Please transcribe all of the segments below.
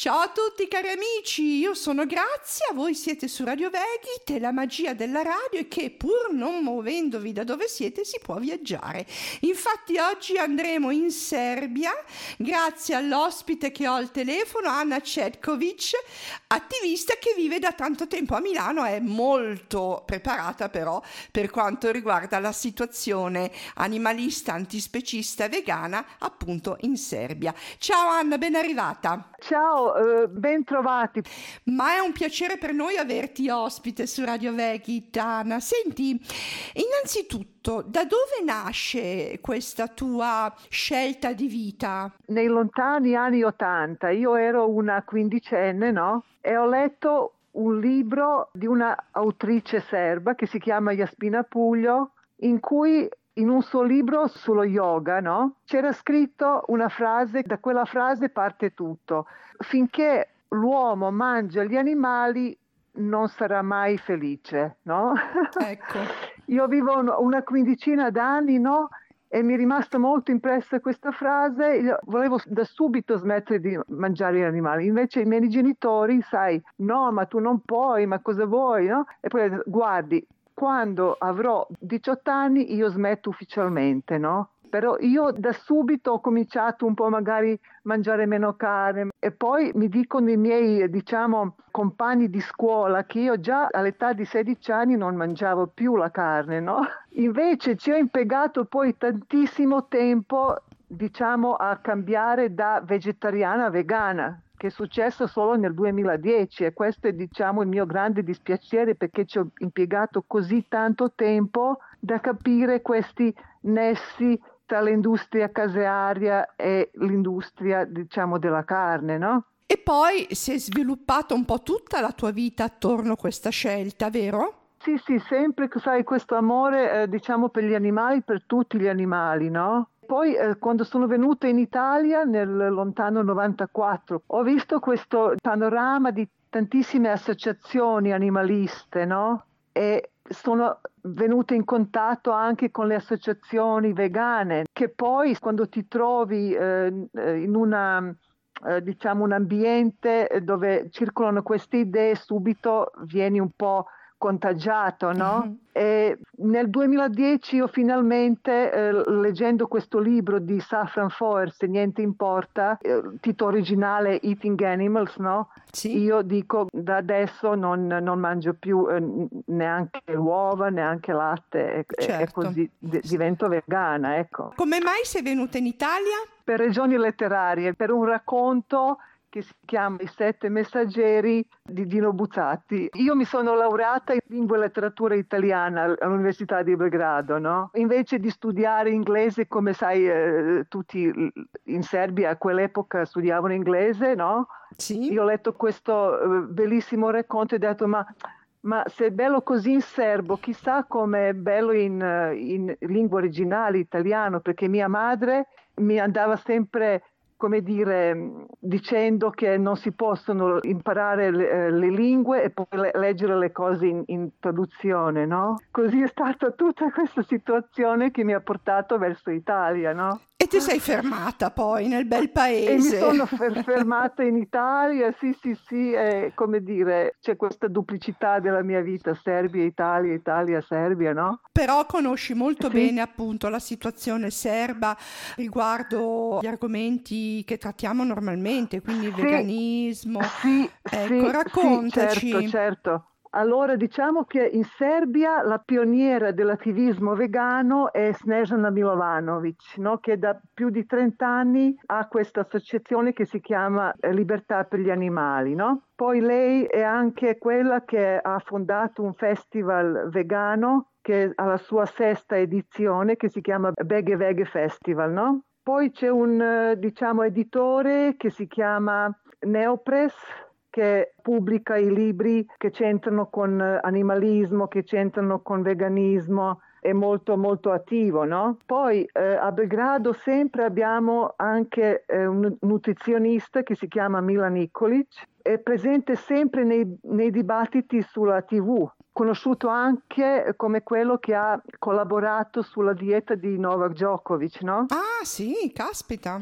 Ciao a tutti cari amici, io sono Grazia, voi siete su Radio Veggie, la magia della radio è che pur non muovendovi da dove siete si può viaggiare. Infatti oggi andremo in Serbia grazie all'ospite che ho al telefono, Anna Cetkovic, attivista che vive da tanto tempo a Milano, è molto preparata però per quanto riguarda la situazione animalista, antispecista e vegana appunto in Serbia. Ciao Anna, ben arrivata. Ciao, ben trovati. Ma è un piacere per noi averti ospite su Radio Veggie, Anna. Senti, innanzitutto, da dove nasce questa tua scelta di vita? Nei lontani anni '80, io ero una quindicenne, no? E ho letto un libro di una autrice serba che si chiama Jasmina Puglio, in cui in un suo libro sullo yoga, no? C'era scritto una frase, da quella frase parte tutto. Finché l'uomo mangia gli animali non sarà mai felice, no? Ecco. Io vivo una quindicina d'anni, no? E mi è rimasta molto impressa questa frase. Io volevo da subito smettere di mangiare gli animali. Invece i miei genitori, sai, no, ma tu non puoi, ma cosa vuoi, no? E poi guardi, quando avrò 18 anni io smetto ufficialmente, no? Però io da subito ho cominciato un po' magari mangiare meno carne e poi mi dicono i miei, diciamo, compagni di scuola che io già all'età di 16 anni non mangiavo più la carne, no? Invece ci ho impiegato poi tantissimo tempo, diciamo, a cambiare da vegetariana a vegana, che è successo solo nel 2010 e questo è, diciamo, il mio grande dispiacere perché ci ho impiegato così tanto tempo da capire questi nessi tra l'industria casearia e l'industria, diciamo, della carne, no? E poi si è sviluppata un po' tutta la tua vita attorno a questa scelta, vero? Sì, sempre, sai, questo amore, diciamo, per gli animali, per tutti gli animali, no? Poi quando sono venuta in Italia nel lontano 94 ho visto questo panorama di tantissime associazioni animaliste, no? E sono venuta in contatto anche con le associazioni vegane, che poi quando ti trovi in una, diciamo, un ambiente dove circolano queste idee, subito vieni un po' contagiato, no? E nel 2010 io finalmente, leggendo questo libro di Safran Foer, Se niente importa, titolo originale Eating Animals, no? Sì. Io dico da adesso non mangio più neanche uova, neanche latte Certo. e così divento vegana, ecco. Come mai sei venuta in Italia? Per ragioni letterarie, per un racconto che si chiama I 7 messaggeri di Dino Buzzati. Io mi sono laureata in lingua e letteratura italiana all'Università di Belgrado, no? Invece di studiare inglese, come sai, tutti in Serbia a quell'epoca studiavano inglese, no? Sì. Io ho letto questo bellissimo racconto e ho detto ma se è bello così in serbo, chissà com'è bello in lingua originale italiano, perché mia madre mi andava sempre, come dire, dicendo che non si possono imparare le lingue e poi leggere le cose in traduzione, no? Così è stata tutta questa situazione che mi ha portato verso Italia, no? E ti sei fermata poi nel bel paese. E mi sono fermata in Italia, sì, come dire, c'è questa duplicità della mia vita, Serbia, Italia, Italia, Serbia, no? Però conosci molto Sì. bene appunto la situazione serba riguardo gli argomenti che trattiamo normalmente, quindi il veganismo. Sì, Ecco, raccontaci. sì, certo. Allora, diciamo che in Serbia la pioniera dell'attivismo vegano è Snežana Milovanovic, no? Che da più di 30 anni ha questa associazione che si chiama Libertà per gli animali, no? Poi lei è anche quella che ha fondato un festival vegano che ha la sua 6ª edizione, che si chiama Vege Festival, no? Poi c'è un, diciamo, editore che si chiama Neopress, che pubblica i libri che c'entrano con animalismo, che c'entrano con veganismo, è molto molto attivo, no? Poi a Belgrado sempre abbiamo anche un nutrizionista che si chiama Mila Nikolic, è presente sempre nei dibattiti sulla TV, conosciuto anche come quello che ha collaborato sulla dieta di Novak Djokovic, no? Ah sì, caspita.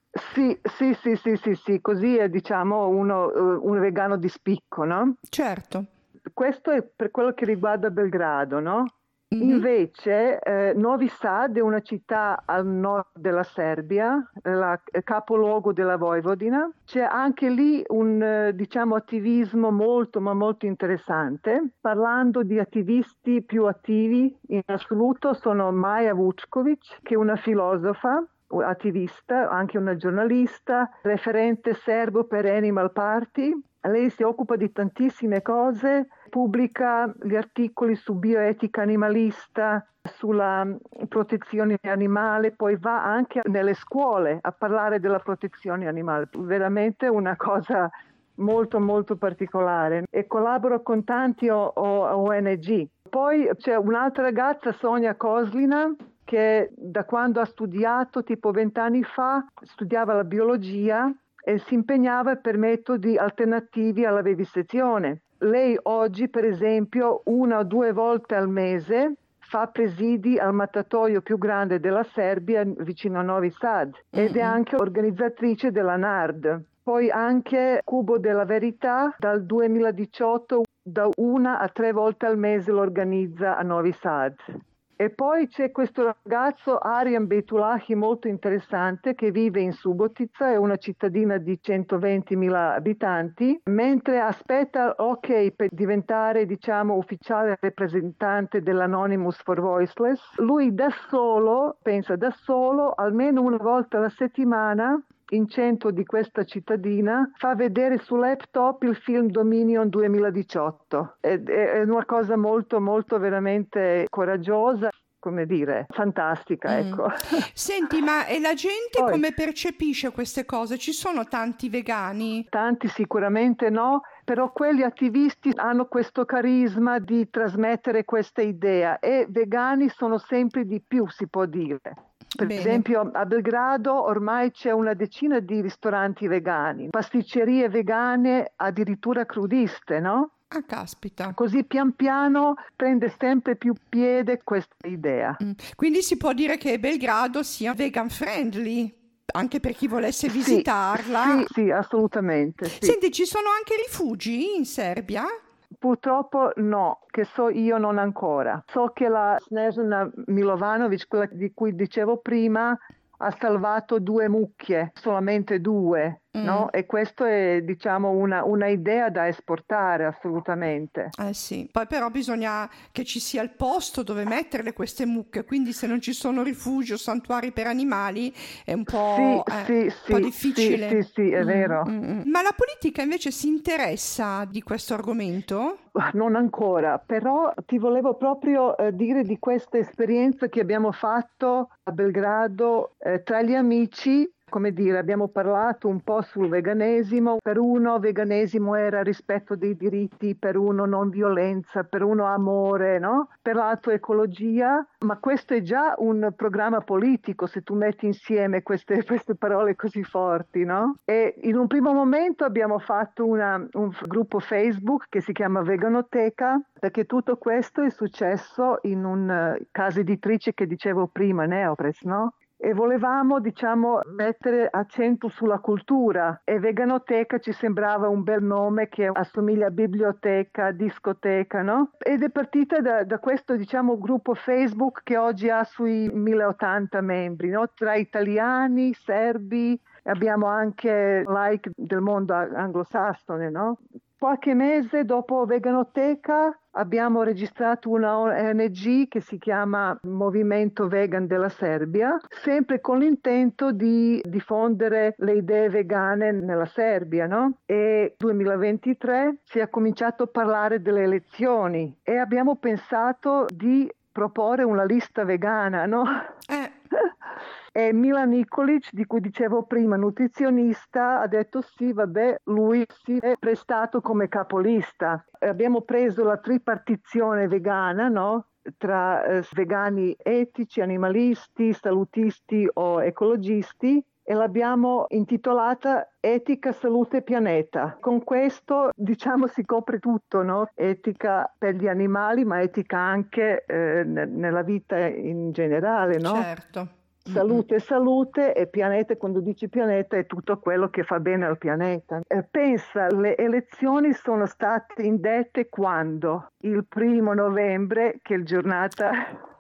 Sì, così è diciamo un vegano di spicco, no? Certo. Questo è per quello che riguarda Belgrado, no? Mhm. Invece Novi Sad è una città al nord della Serbia, capoluogo della Vojvodina. C'è anche lì un diciamo attivismo molto ma molto interessante. Parlando di attivisti più attivi in assoluto sono Maja Vučković, che è una filosofa, attivista, anche una giornalista, referente serbo per Animal Party. Lei si occupa di tantissime cose, pubblica gli articoli su bioetica animalista, sulla protezione animale, poi va anche nelle scuole a parlare della protezione animale. Veramente una cosa molto molto particolare e collabora con tanti ONG. Poi c'è un'altra ragazza, Sonia Koslina, che da quando ha studiato, tipo 20 anni fa, studiava la biologia e si impegnava per metodi alternativi alla vivisezione. Lei oggi, per esempio, 1 o 2 volte al mese fa presidi al mattatoio più grande della Serbia vicino a Novi Sad ed è anche organizzatrice della NARD. Poi anche Cubo della Verità dal 2018 da 1 a 3 volte al mese lo organizza a Novi Sad. E poi c'è questo ragazzo Aryan Beytulahi molto interessante che vive in Subotica, è una cittadina di 120.000 abitanti, mentre aspetta ok per diventare diciamo ufficiale rappresentante dell'Anonymous for Voiceless, lui da solo, pensa da solo, almeno 1 volta alla settimana in centro di questa cittadina fa vedere su laptop il film Dominion 2018. È una cosa molto molto veramente coraggiosa, come dire, fantastica, ecco. Senti, ma e la gente Poi, come percepisce queste cose? Ci sono tanti vegani? tanti sicuramente no, però quegli attivisti hanno questo carisma di trasmettere questa idea e vegani sono sempre di più, si può dire. Per Bene. esempio a Belgrado ormai c'è una decina di ristoranti vegani, pasticcerie vegane, addirittura crudiste, no? Ah, caspita. Così pian piano prende sempre più piede questa idea. Quindi si può dire che Belgrado sia vegan friendly, anche per chi volesse Sì, visitarla. sì, assolutamente, sì. Senti, ci sono anche rifugi in Serbia? Purtroppo no, che so io non ancora. So che la Snežana Milovanovic, quella di cui dicevo prima, ha salvato 2 mucche, solamente 2, no? E questo è, diciamo, una idea da esportare assolutamente. Eh sì, poi però bisogna che ci sia il posto dove metterle queste mucche, quindi se non ci sono rifugi o santuari per animali è un Sì, po' difficile. sì, è vero. Ma la politica invece si interessa di questo argomento? Non ancora, però ti volevo proprio dire di questa esperienza che abbiamo fatto a Belgrado tra gli amici. Come dire, abbiamo parlato un po' sul veganesimo. Per uno veganesimo era rispetto dei diritti, per uno non violenza, per uno amore, no? Per l'altro ecologia. Ma questo è già un programma politico se tu metti insieme queste parole così forti, no? E in un primo momento abbiamo fatto un gruppo Facebook che si chiama Veganoteca, perché tutto questo è successo in un casa editrice che dicevo prima, Neopress, no? E volevamo, diciamo, mettere accento sulla cultura e Veganoteca ci sembrava un bel nome che assomiglia a biblioteca, discoteca, no? Ed è partita da questo, diciamo, gruppo Facebook che oggi ha sui 1080 membri, no? Tra italiani, serbi, abbiamo anche like del mondo anglosassone, no? Qualche mese dopo Veganoteca abbiamo registrato una ONG che si chiama Movimento Vegan della Serbia, sempre con l'intento di diffondere le idee vegane nella Serbia, no? E nel 2023 si è cominciato a parlare delle elezioni e abbiamo pensato di proporre una lista vegana, no? E Milan Nikolic, di cui dicevo prima, nutrizionista, ha detto sì, vabbè, lui si è prestato come capolista. Abbiamo preso la tripartizione vegana, no? Tra vegani etici, animalisti, salutisti o ecologisti e l'abbiamo intitolata Etica, Salute, Pianeta. Con questo, diciamo, si copre tutto, no? Etica per gli animali, ma etica anche nella vita in generale, no? Certo. Salute, e pianeta, quando dici pianeta è tutto quello che fa bene al pianeta. Pensa, le elezioni sono state indette quando? Il 1° novembre, che è il giornata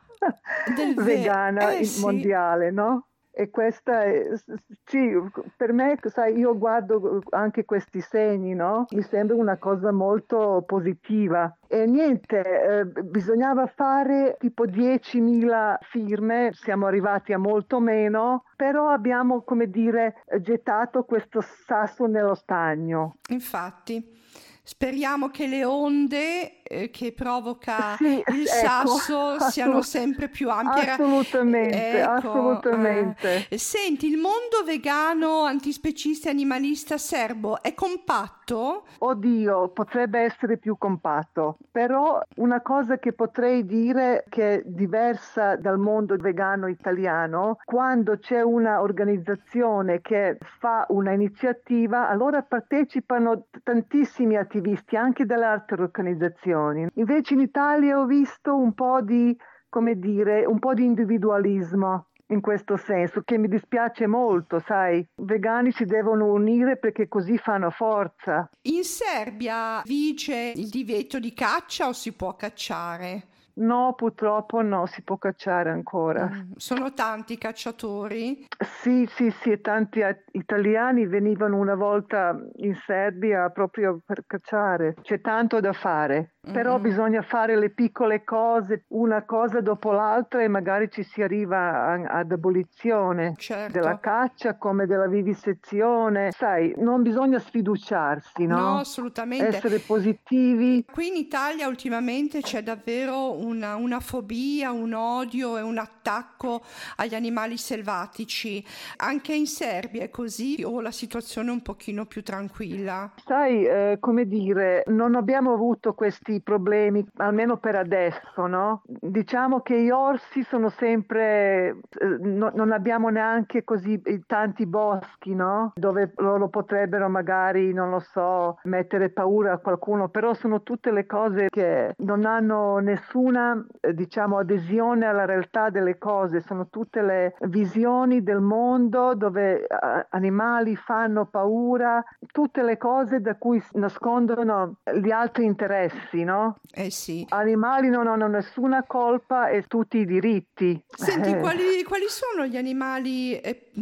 vegana Sì. mondiale, no? E questa è, sì, per me, sai, io guardo anche questi segni, no? Mi sembra una cosa molto positiva. E niente, bisognava fare tipo 10.000 firme, siamo arrivati a molto meno, però abbiamo, come dire, gettato questo sasso nello stagno. Infatti, speriamo che le onde che provoca Sì, il ecco, sasso siano sempre più ampie. assolutamente, Ecco, assolutamente. senti, il mondo vegano, antispecista e animalista serbo è compatto? Oddio, potrebbe essere più compatto, però una cosa che potrei dire che è diversa dal mondo vegano italiano, quando c'è una organizzazione che fa una iniziativa, allora partecipano tantissimi attivisti anche dalle altre organizzazioni. Invece in Italia ho visto un po' di, come dire, un po' di individualismo. In questo senso, che mi dispiace molto, sai, i vegani si devono unire perché così fanno forza. In Serbia vige il divieto di caccia o si può cacciare? No, purtroppo no, si può cacciare ancora. Sono tanti i cacciatori? Sì, sì, sì, e tanti italiani venivano una volta in Serbia proprio per cacciare. C'è tanto da fare, però Mm, bisogna fare le piccole cose, una cosa dopo l'altra, e magari ci si arriva ad abolizione della certo. caccia come della vivisezione. Sai, non bisogna sfiduciarsi, No, no? assolutamente. Essere positivi. Qui in Italia ultimamente c'è davvero una fobia, un odio e un attacco agli animali selvatici. Anche in Serbia è così o la situazione è un pochino più tranquilla? Sai, come dire, non abbiamo avuto questi problemi, almeno per adesso, no? Diciamo che gli orsi sono sempre, non abbiamo neanche così tanti boschi, no? Dove loro potrebbero magari, non lo so, mettere paura a qualcuno, però sono tutte le cose che non hanno nessuna, diciamo, adesione alla realtà delle cose, sono tutte le visioni del mondo dove animali fanno paura, tutte le cose da cui nascondono gli altri interessi, no? Eh sì. Animali non hanno nessuna colpa e tutti i diritti. Senti, quali sono gli animali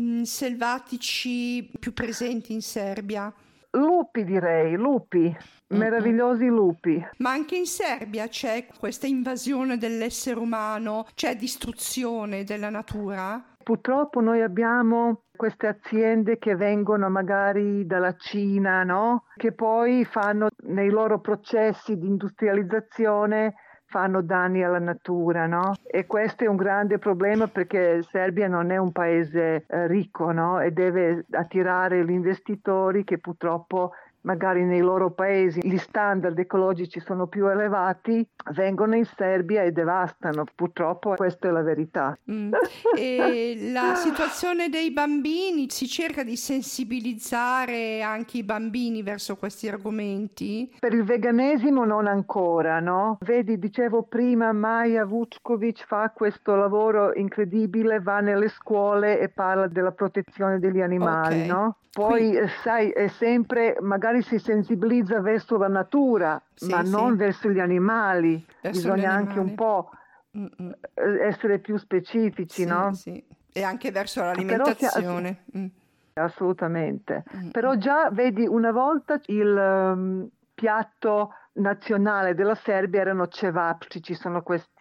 selvatici più presenti in Serbia? Lupi, direi, lupi, Mm-mm. meravigliosi lupi. Ma anche in Serbia c'è questa invasione dell'essere umano, c'è distruzione della natura? Purtroppo noi abbiamo queste aziende che vengono magari dalla Cina, no? Che poi fanno nei loro processi di industrializzazione fanno danni alla natura, no? E questo è un grande problema perché Serbia non è un paese ricco, no? E deve attirare gli investitori che purtroppo magari nei loro paesi gli standard ecologici sono più elevati, vengono in Serbia e devastano. Purtroppo questa è la verità. Mm. E la situazione dei bambini, si cerca di sensibilizzare anche i bambini verso questi argomenti? Per il veganesimo non ancora, no? Vedi, dicevo prima, Maja Vučković fa questo lavoro incredibile, va nelle scuole e parla della protezione degli animali, Ok, no? qui Poi, sai, è sempre, magari si sensibilizza verso la natura, ma sì, non sì, verso gli animali. verso gli Bisogna anche un animali. po' Mm-mm. essere più specifici, Sì, no? sì. E anche verso Però l'alimentazione. assolutamente. Mm-mm. Però già vedi, una volta il piatto nazionale della Serbia erano cevapci, ci sono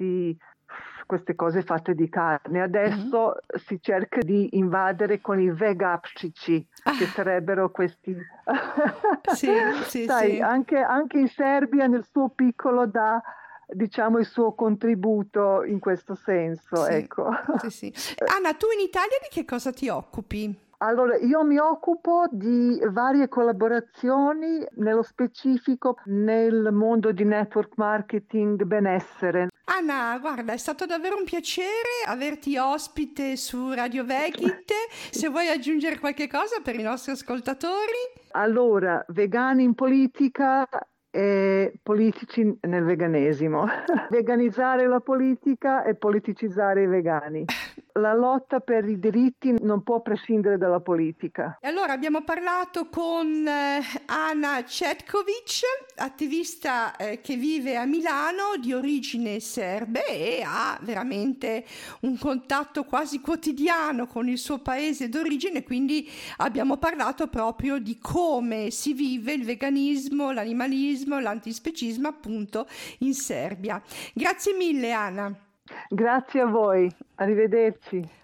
queste cose fatte di carne. Mm. Adesso si cerca di invadere con i vegapčići, che Ah, sarebbero questi. sì, sì, Sai, sì. anche in Serbia nel suo piccolo dà, diciamo, il suo contributo in questo senso, Sì, ecco. sì, sì. Anna, tu in Italia di che cosa ti occupi? Allora, io mi occupo di varie collaborazioni, nello specifico nel mondo di network marketing benessere. Anna, guarda, è stato davvero un piacere averti ospite su Radio Vegit. Se vuoi aggiungere qualche cosa per i nostri ascoltatori. Allora, vegani in politica e politici nel veganesimo. Veganizzare la politica e politicizzare i vegani. la lotta per i diritti non può prescindere dalla politica. E allora abbiamo parlato con Ana Cetkovic, attivista che vive a Milano, di origine serbe, e ha veramente un contatto quasi quotidiano con il suo paese d'origine, quindi abbiamo parlato proprio di come si vive il veganismo, l'animalismo, l'antispecismo appunto in Serbia. Grazie mille Ana. Grazie a voi, arrivederci.